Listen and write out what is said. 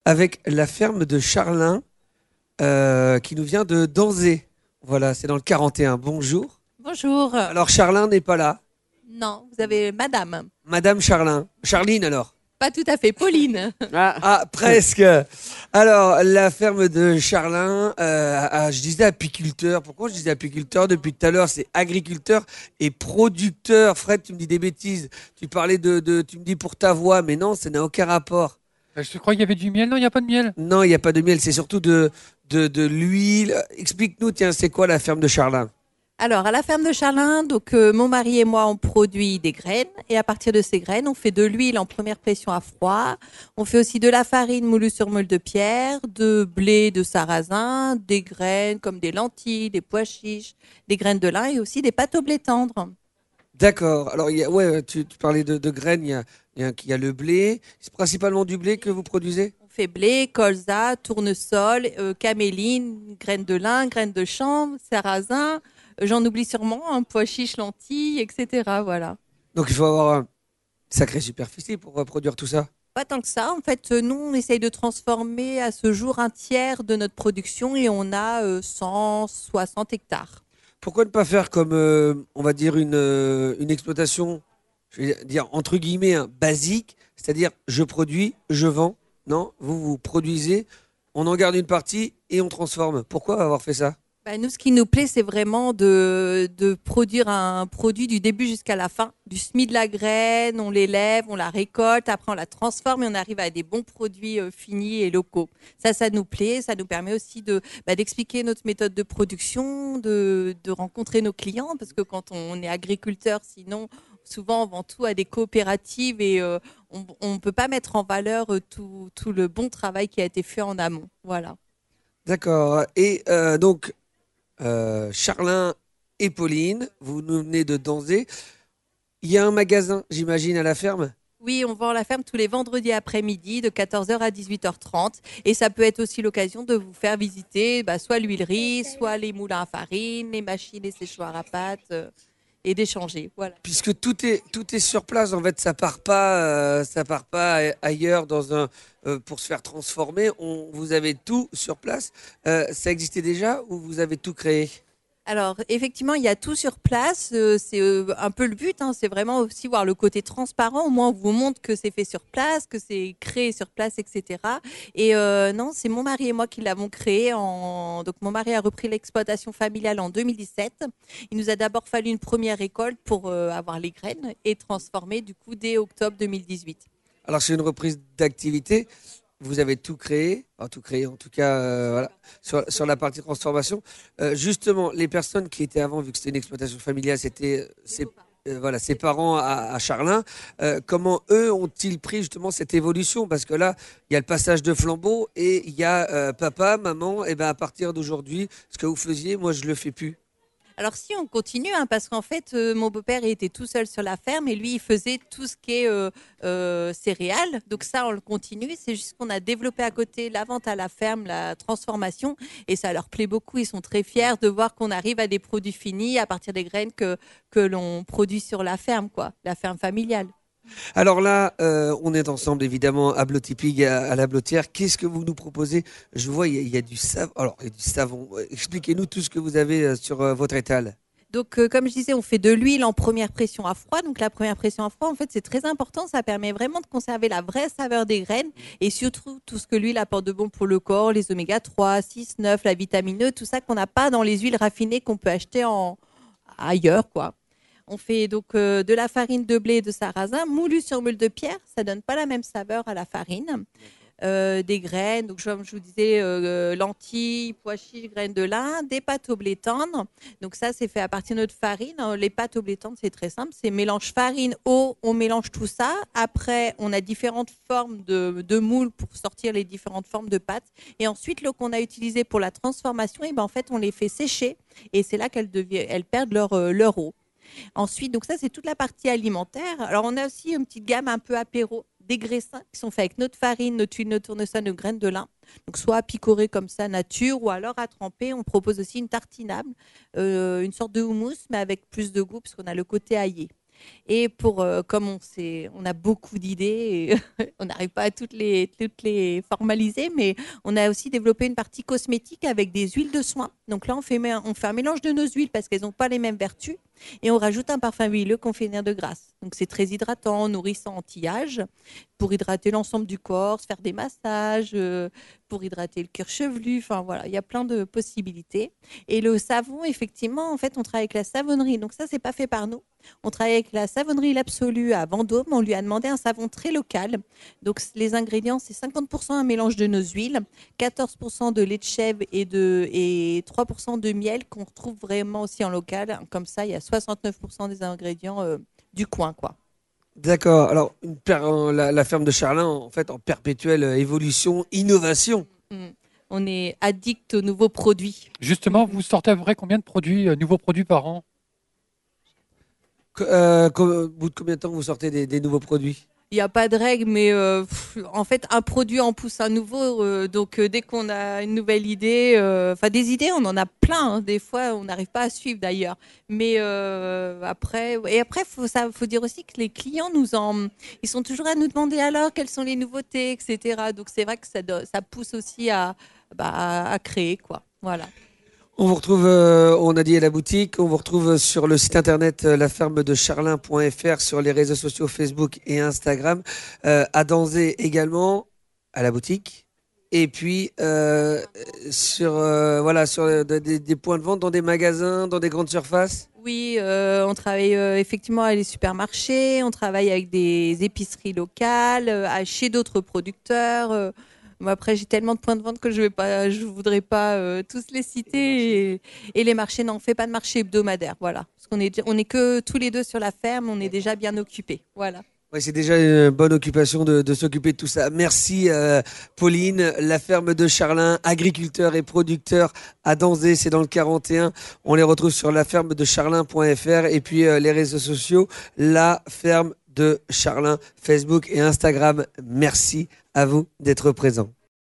avec la ferme de Charlin qui nous vient de Danzé. Voilà, c'est dans le 41. Bonjour. Bonjour. Alors Charlin n'est pas là. Non, vous avez madame. Madame Charlin. Charline alors. Pas tout à fait, Pauline. Ah, presque. Alors, la ferme de Charlin, je disais apiculteur. Pourquoi je disais apiculteur depuis tout à l'heure? C'est agriculteur et producteur. Fred, tu me dis des bêtises. Tu parlais tu me dis pour ta voix, mais non, ça n'a aucun rapport. Je crois qu'il y avait du miel. Non, il n'y a pas de miel. Non, il n'y a pas de miel, c'est surtout de l'huile. Explique-nous, tiens, c'est quoi la ferme de Charlin? Alors, à la ferme de Charlin, donc mon mari et moi, on produit des graines et à partir de ces graines, on fait de l'huile en première pression à froid. On fait aussi de la farine moulue sur meule de pierre, de blé, de sarrasin, des graines comme des lentilles, des pois chiches, des graines de lin et aussi des pâtes au blé tendre. D'accord. Alors, ouais, tu parlais de graines, il y a le blé. C'est principalement du blé que vous produisez? On fait blé, colza, tournesol, caméline, graines de lin, graines de chanvre, sarrasin. J'en oublie sûrement, pois chiches, lentilles, etc. Voilà. Donc, il faut avoir une sacrée superficie pour produire tout ça. Pas tant que ça. En fait, nous, on essaye de transformer à ce jour un tiers de notre production et on a 160 hectares. Pourquoi ne pas faire comme, on va dire, une exploitation, je vais dire entre guillemets, hein, basique, c'est-à-dire je produis, je vends. Non, vous produisez, on en garde une partie et on transforme. Pourquoi avoir fait ça? Bah, nous, ce qui nous plaît, c'est vraiment de produire un produit du début jusqu'à la fin, du semis de la graine, on l'élève, on la récolte, après on la transforme et on arrive à des bons produits finis et locaux. Ça nous plaît, ça nous permet aussi d'expliquer notre méthode de production, de rencontrer nos clients, parce que quand on est agriculteur, sinon, souvent on vend tout à des coopératives et on ne peut pas mettre en valeur tout le bon travail qui a été fait en amont. Voilà. D'accord. Et donc, Charlin et Pauline, vous nous venez de Danzé. Il y a un magasin, j'imagine, à la ferme? Oui, on vend la ferme tous les vendredis après-midi de 14h à 18h30. Et ça peut être aussi l'occasion de vous faire visiter soit l'huilerie, soit les moulins à farine, les machines et séchoirs à pâtes et d'échanger. Voilà. Puisque tout est sur place, en fait, ça part pas ailleurs pour se faire transformer. Vous avez tout sur place. Ça existait déjà ou vous avez tout créé? Alors, effectivement, il y a tout sur place. C'est un peu le but, hein. C'est vraiment aussi voir le côté transparent. Au moins, on vous montre que c'est fait sur place, que c'est créé sur place, etc. Et non, c'est mon mari et moi qui l'avons créé. Donc, mon mari a repris l'exploitation familiale en 2017. Il nous a d'abord fallu une première récolte pour avoir les graines et transformer, du coup, dès octobre 2018. Alors, c'est une reprise d'activité. Vous avez tout créé en tout cas, voilà, sur la partie transformation. Justement, les personnes qui étaient avant, vu que c'était une exploitation familiale, c'était voilà, ses parents à Charlin. Comment eux ont-ils pris justement cette évolution? Parce que là, il y a le passage de flambeau et il y a papa, maman, et ben à partir d'aujourd'hui, ce que vous faisiez, moi je le fais plus. Alors si on continue, hein, parce qu'en fait, mon beau-père il était tout seul sur la ferme et lui, il faisait tout ce qui est céréales. Donc ça, on le continue. C'est juste qu'on a développé à côté la vente à la ferme, la transformation, et ça leur plaît beaucoup. Ils sont très fiers de voir qu'on arrive à des produits finis à partir des graines que l'on produit sur la ferme, quoi, la ferme familiale. Alors là, on est ensemble évidemment à Blotti-Pig, à la Blottière. Qu'est-ce que vous nous proposez? Je vois, il y a du savon. Alors, il y a du savon. Expliquez-nous tout ce que vous avez sur votre étal. Donc, comme je disais, on fait de l'huile en première pression à froid. Donc, la première pression à froid, en fait, c'est très important. Ça permet vraiment de conserver la vraie saveur des graines et surtout tout ce que l'huile apporte de bon pour le corps, les oméga 3, 6, 9, la vitamine E, tout ça qu'on n'a pas dans les huiles raffinées qu'on peut acheter ailleurs, quoi. On fait donc de la farine de blé et de sarrasin moulue sur meule de pierre. Ça donne pas la même saveur à la farine. Des graines, donc comme je vous disais, lentilles, pois chiches, graines de lin, des pâtes au blé tendre. Donc ça, c'est fait à partir de notre farine. Les pâtes au blé tendre, c'est très simple. C'est mélange farine, eau, on mélange tout ça. Après, on a différentes formes de moules pour sortir les différentes formes de pâtes. Et ensuite, l'eau qu'on a utilisée pour la transformation, et ben, en fait, on les fait sécher. Et c'est là elles perdent leur eau. Ensuite, donc ça, c'est toute la partie alimentaire. Alors, on a aussi une petite gamme un peu apéro, des graissins qui sont faits avec notre farine, notre huile, notre tournesol, nos graines de lin. Donc, soit à picorer comme ça, nature, ou alors à tremper. On propose aussi une tartinable, une sorte de houmous, mais avec plus de goût, parce qu'on a le côté aillé. Et comme on a beaucoup d'idées, et on n'arrive pas à toutes les formaliser, mais on a aussi développé une partie cosmétique avec des huiles de soin. Donc là, on fait un mélange de nos huiles parce qu'elles n'ont pas les mêmes vertus. Et on rajoute un parfum huileux qu'on fait venir de Grasse. Donc c'est très hydratant, nourrissant, anti-âge, pour hydrater l'ensemble du corps, se faire des massages, pour hydrater le cuir chevelu. Enfin voilà, il y a plein de possibilités. Et le savon, effectivement, en fait, on travaille avec la savonnerie. Donc ça, c'est pas fait par nous. On travaille avec la savonnerie L'Absolu à Vendôme. On lui a demandé un savon très local. Donc les ingrédients, c'est 50% un mélange de nos huiles, 14% de lait de chèvre et 3% de miel qu'on retrouve vraiment aussi en local. Comme ça, il y a 69% des ingrédients du coin, quoi. D'accord. Alors, la ferme de Charlin, en fait, en perpétuelle évolution, innovation. On est addict aux nouveaux produits. Justement, vous sortez à peu près combien de produits, nouveaux produits par an? Au bout de combien de temps vous sortez des nouveaux produits? Il n'y a pas de règle, mais en fait, un produit en pousse un nouveau. Donc, dès qu'on a une nouvelle idée, des idées, on en a plein. Hein. Des fois, on n'arrive pas à suivre d'ailleurs. Mais après, faut dire aussi que les clients ils sont toujours à nous demander alors quelles sont les nouveautés, etc. Donc, c'est vrai que ça pousse aussi à créer, quoi. Voilà. On vous retrouve, on a dit à la boutique, on vous retrouve sur le site internet lafermedecharlin.fr, sur les réseaux sociaux Facebook et Instagram, à Danzé également, à la boutique, et puis sur des points de vente, dans des magasins, dans des grandes surfaces. Oui, on travaille effectivement avec les supermarchés, on travaille avec des épiceries locales, chez d'autres producteurs. Après, j'ai tellement de points de vente que je voudrais pas tous les citer. Et les marchés, non, on fait pas de marché hebdomadaire, voilà. Parce on est que tous les deux sur la ferme, on est déjà bien occupés, voilà. Ouais, c'est déjà une bonne occupation de s'occuper de tout ça. Merci Pauline, la ferme de Charlin, agriculteur et producteur à Danzé, c'est dans le 41. On les retrouve sur lafermedecharlin.fr et puis les réseaux sociaux, la ferme de Charlin, Facebook et Instagram. Merci à vous d'être présents.